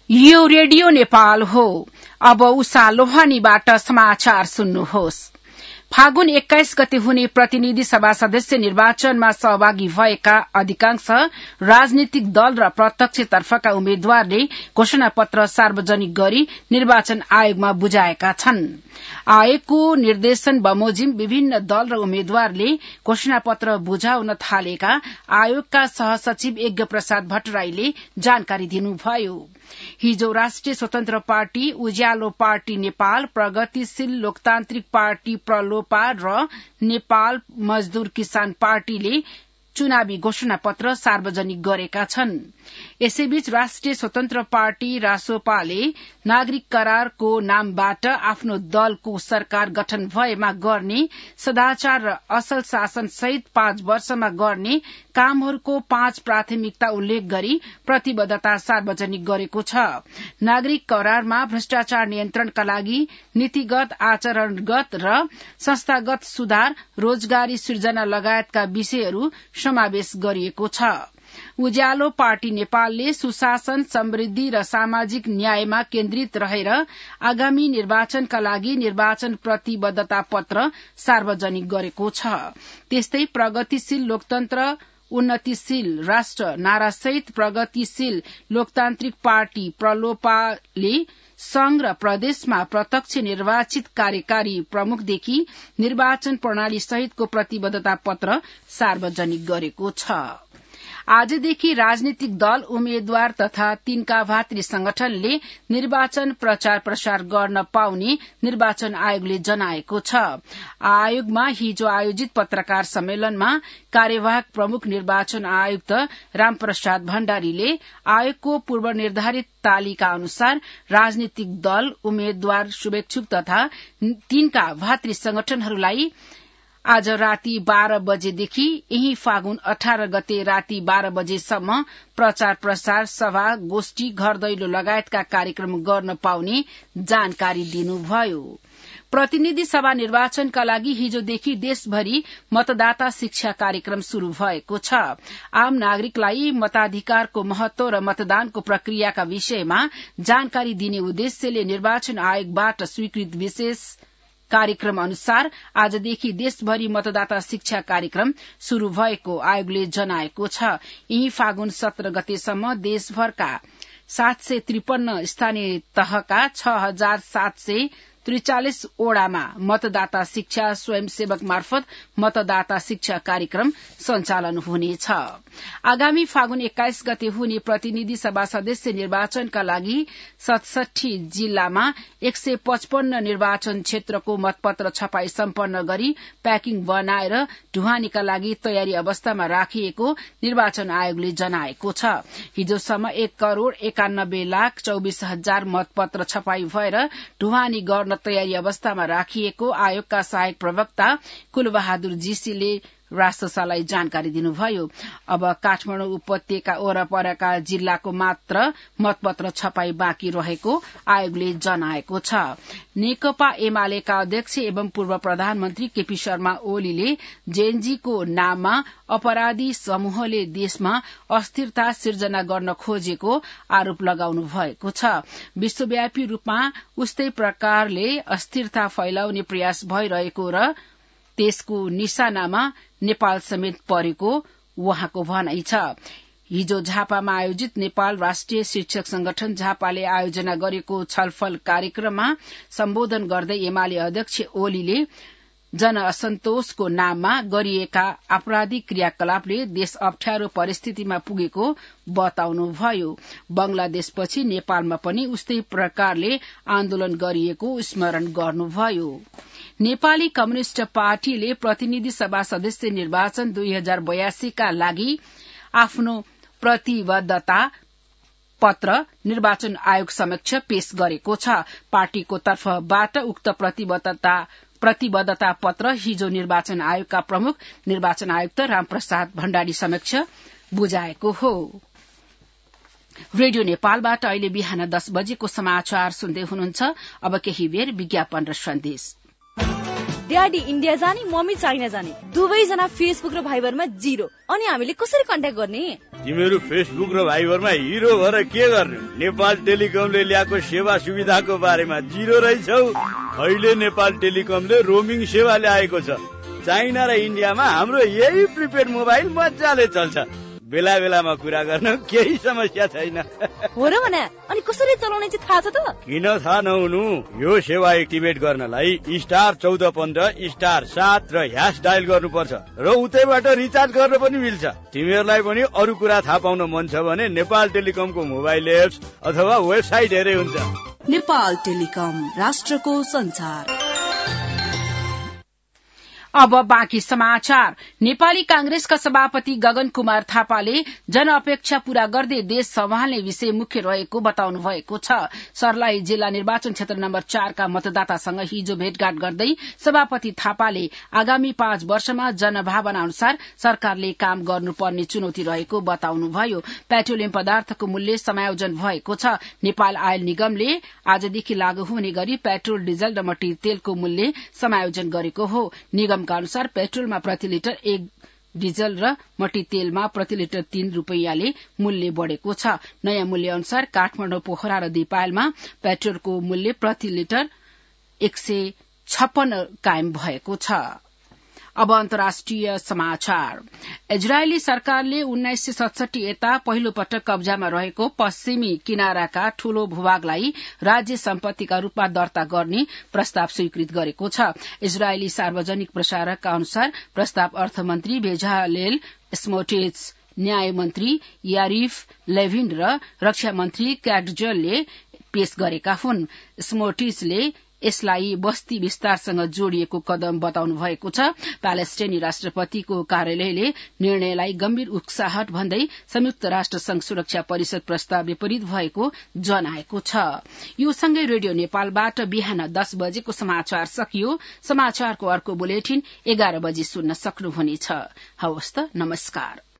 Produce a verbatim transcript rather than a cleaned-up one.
यो रेडियो नेपाल हो। अब उषा लोहानीबाट समाचार सुन्नुहोस्। फागुन एक्काइस गते हुने प्रतिनिधि सभा सदस्य निर्वाचनमा सहभागी भएका अधिकांश राजनीतिक दल र प्रत्यक्षतर्फका उम्मेद्वारले घोषणा पत्र सार्वजनिक गरी निर्वाचन आयोगमा बुझाएका छन्। आयोगको निर्देशन बमोजिम विभिन्न दल र उम्मेद्वारले घोषणा पत्र बुझाउन थालेका आयोगका सहसचिव यज्ञ प्रसाद भट्टराईले जानकारी दिनुभयो। हिजो राष्ट्रिय स्वतन्त्र पार्टी, उज्यालो पार्टी नेपाल, प्रगतिशील लोकतान्त्रिक पार्टी प्रलोपा र नेपाल मजदूर किसान पार्टीले चुनावी घोषणा पत्र सार्वजनिक गरेका छन्। यसैबीच राष्ट्रिय स्वतन्त्र पार्टी रासोपाले नागरिक करारको नामबाट आफ्नो दलको सरकार गठन भएमा गर्ने सदाचार र असल शासन सहित पाँच वर्षमा गर्ने कामहरूको पाँच प्राथमिकता उल्लेख गरी प्रतिबद्धता सार्वजनिक गरेको छ। नागरिक करारमा भ्रष्टाचार नियन्त्रणका लागि नीतिगत, आचरणगत र संस्थागत सुधार, रोजगारी सृजना लगायतका विषयहरू समावेश गरिएको छ। उज्यालो पार्टी नेपालले सुशासन, समृद्धि र सामाजिक न्यायमा केन्द्रित रहेर आगामी निर्वाचनका लागि निर्वाचन प्रतिबद्धता पत्र सार्वजनिक गरेको छ। त्यस्तै प्रगतिशील लोकतन्त्र उन्नतिशील राष्ट्र नारासहित प्रगतिशील लोकतान्त्रिक पार्टी प्रलोपाले संघ र प्रदेशमा प्रत्यक्ष निर्वाचित कार्यकारी प्रमुखदेखि निर्वाचन प्रणाली सहितको प्रतिबद्धता पत्र सार्वजनिक गरेको छ। आजदेखि राजनीतिक दल, उम्मेद्वार तथा तिनका भातृ संगठनले निर्वाचन प्रचार प्रसार गर्न पाउने निर्वाचन आयोगले जनाएको छ। आयोगमा हिजो आयोजित पत्रकार सम्मेलनमा कार्यवाहक प्रमुख निर्वाचन आयुक्त रामप्रसाद भण्डारीले आयोगको पूर्व निर्धारित तालिका अनुसार राजनीतिक दल, उम्मेद्वार, शुभेच्छुक तथा तिनका भातृ संगठनहरूलाई आज राति बाह्र बजेदेखि यही फागुन अठार गते राति बाह्र बजेसम्म प्रचार प्रसार, सभा, गोष्ठी, घर दैलो लगायतका कार्यक्रम गर्न पाउने जानकारी दिनुभयो। प्रतिनिधि सभा निर्वाचनका लागि हिजोदेखि देशभरि मतदाता शिक्षा कार्यक्रम शुरू भएको छ। आम नागरिकलाई मताधिकारको महत्व र मतदानको प्रक्रियाका विषयमा जानकारी दिने उद्देश्यले निर्वाचन आयोगबाट स्वीकृत विशेष कार्यक्रम अनुसार आजदेखि देशभरि मतदाता शिक्षा कार्यक्रम शुरू भएको आयोगले जनाएको छ। यही फागुन सत्र गतेसम्म देशभरका सात सय त्रिपन्न स्थानीय तहका छ हजार सात सय त्रिचालिस ओडामा मतदाता शिक्षा स्वयंसेवक मार्फत मतदाता शिक्षा कार्यक्रम सञ्चालन हुनेछ। आगामी फागुन एक्काइस गते हुने प्रतिनिधि सभा सदस्य निर्वाचनका लागि सतसठी जिल्लामा एक सय पचपन्न निर्वाचन क्षेत्रको मतपत्र छपाई सम्पन्न गरी प्याकिङ बनाएर ढुवानीका लागि तयारी अवस्थामा राखिएको निर्वाचन आयोगले जनाएको छ। हिजोसम्म एक करोड़ एकानब्बे लाख चौबिस हजार मतपत्र छपाई भएर ढुवानी गर्न तयारी अवस्थामा राखिएको आयोगका सहायक प्रवक्ता कुलबहादुर जीसीले राष्ट्रसभालाई जानकारी दिनुभयो। अब काठमाडौँ उपत्यका वरपरका जिल्लाको मात्र मतपत्र छपाई बाँकी रहेको आयोगले जनाएको छ। नेकपा एमालेका अध्यक्ष एवं पूर्व प्रधानमन्त्री केपी शर्मा ओलीले जेएनजीको नाममा अपराधी समूहले देशमा अस्थिरता सिर्जना गर्न खोजेको आरोप लगाउनु भएको छ। विश्वव्यापी रूपमा उस्तै प्रकारले अस्थिरता फैलाउने प्रयास भइरहेको र त्यसको निशानामा नेपाल समेत परेको उहाँको भनाइ छ। हिजो झापामा आयोजित नेपाल राष्ट्रिय शिक्षक संगठन झापाले आयोजना गरेको छलफल कार्यक्रममा सम्बोधन गर्दै एमाले अध्यक्ष ओलीले जनअसन्तोषको नाममा गरिएका आपराधिक क्रियाकलापले देश अप्ठ्यारो परिस्थितिमा पुगेको बताउनुभयो। बंगलादेशपछि नेपालमा पनि उस्तै प्रकारले आन्दोलन गरिएको स्मरण गर्नुभयो। नेपाली कम्युनिष्ट पार्टीले प्रतिनिधि सभा सदस्य निर्वाचन दुई हजार बयासीका लागि आफ्नो प्रतिबद्धता पत्र निर्वाचन आयोग समक्ष पेश गरेको छ। पार्टीको तर्फबाट उक्त प्रतिबद्धता प्रतिबद्धता पत्र हिजो निर्वाचन आयोगका प्रमुख निर्वाचन आयुक्त रामप्रसाद भण्डारी समक्ष बुझाएको हो। रेडियो नेपालबाट अहिले बिहान दस बजेको समाचार सुन्दै हुनुहुन्छ। अब केही बेर विज्ञापन र सन्देश। ड्याडी इन्डिया जाने मम्मी चाइना जाने दुवैजना फेसबुक र भाइबरमा जिरो। अनि हामीले कसरी कन्ट्याक्ट गर्ने? तिमीहरू फेसबुक र भाइबरमा हिरो भएर के गर्ने? नेपाल टेलिकमले ल्याएको सेवा सुविधाको बारेमा जिरो रहेछौ। अहिले नेपाल टेलिकमले रोमिङ सेवा ल्याएको छ। चाइना र इन्डियामा हाम्रो यही प्रिपेड मोबाइल मजाले चल्छ। बेला बेलामा कुरा गर्न केही समस्या छैन। हो र भने अनि कसरी चलाउने चाहिँ थाहा छ त? किन थाहा नहुनु? यो सेवा एक्टिभेट गर्नलाई स्टार चौध पन्ध्र स्टार सात र ह्यास डायल गर्नुपर्छ र उतैबाट रिचार्ज गर्न पनि मिल्छ। तिमीहरूलाई पनि अरू कुरा थाहा पाउन मन छ भने नेपाल टेलिकमको मोबाइल एप्स अथवा वेबसाइट हेरे हुन्छ। नेपाल टेलिकम, राष्ट्रको संचार। अब बाँकी समाचार। नेपाली कांग्रेसका सभापति गगन कुमार थापाले जनअपेक्षा पूरा गर्दै देश सम्हाल्ने विषय मुख्य रहेको बताउनु भएको छ। सर्लाही जिल्ला निर्वाचन क्षेत्र नम्बर चारका मतदातासँग हिजो भेटघाट गर्दै सभापति थापाले आगामी पाँच वर्षमा जनभावना अनुसार सरकारले काम गर्नुपर्ने चुनौती रहेको बताउनुभयो। पेट्रोलियम पदार्थको मूल्य समायोजन भएको छ। नेपाल आयल निगमले आजदेखि लागू हुने गरी पेट्रोल, डिजल र मट्टी तेलको मूल्य समायोजन गरेको हो। निगम का अनुसार पेट्रोलमा प्रति लिटर एक, डिजल र मट्टी तेलमा प्रति लिटर तीन रूपियाँले मूल्य बढ़ेको छ। नयाँ मूल्य अनुसार काठमाडौँ, पोखरा र दिपायलमा पेट्रोलको मूल्य प्रति लिटर एक सय छप्पन्न कायम भएको छ। अब अन्तर्राष्ट्रिय समाचार। इजरायली सरकारले उन्नाइस सय सतसठी यता पहिलो पटक कब्जामा रहेको पश्चिमी किनाराका ठूलो भूभागलाई राज्य सम्पत्तिका रूपमा दर्ता गर्ने प्रस्ताव स्वीकृत गरेको छ। इजरायली सार्वजनिक प्रसारकका अनुसार प्रस्ताव अर्थमन्त्री बेजालेल स्मोट्रिच, न्याय मन्त्री यारिफ लेभिन र रक्षा मन्त्री क्याडजलले पेश गरेका हुन्। स्मोट्रिचले यसलाई बस्ती विस्तारसँग जोडिएको कदम बताउनु भएको छ। प्यालेस्टाइनी राष्ट्रपतिको कार्यालयले निर्णयलाई गम्भीर उक्साहट भन्दै संयुक्त राष्ट्र संघ सुरक्षा परिषद प्रस्ताव विपरीत भएको जनाएको छ। यो सँगै रेडियो नेपालबाट बिहान दस बजेको समाचार सकियो। समाचारको अर्को बुलेटिन एघार बजे सुन्न सक्नुहुनेछ। हवस् त, नमस्कार।